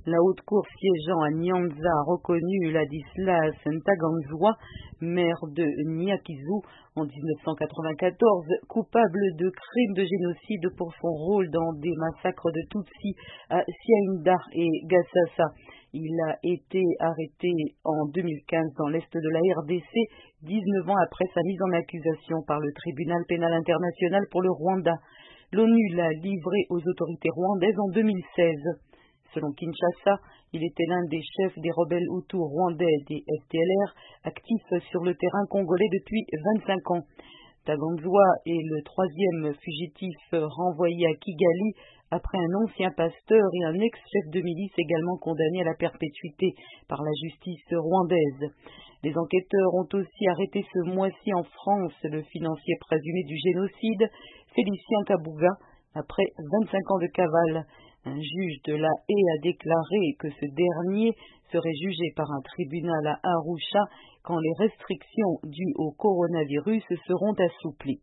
La haute cour siégeant à Nyanza a reconnu Ladislas Ntaganzwa, maire de Nyakizu, en 1994, coupable de crimes de génocide pour son rôle dans des massacres de Tutsis à Siainda et Gassasa. Il a été arrêté en 2015 dans l'est de la RDC, 19 ans après sa mise en accusation par le tribunal pénal international pour le Rwanda. L'ONU l'a livré aux autorités rwandaises en 2016. Selon Kinshasa, il était l'un des chefs des rebelles Hutus rwandais des FDLR, actifs sur le terrain congolais depuis 25 ans. Ntaganzwa est le troisième fugitif renvoyé à Kigali après un ancien pasteur et un ex-chef de milice également condamné à la perpétuité par la justice rwandaise. Les enquêteurs ont aussi arrêté ce mois-ci en France le financier présumé du génocide, Félicien Kabuga, après 25 ans de cavale. Un juge de la Haye a déclaré que ce dernier serait jugé par un tribunal à Arusha quand les restrictions dues au coronavirus seront assouplies.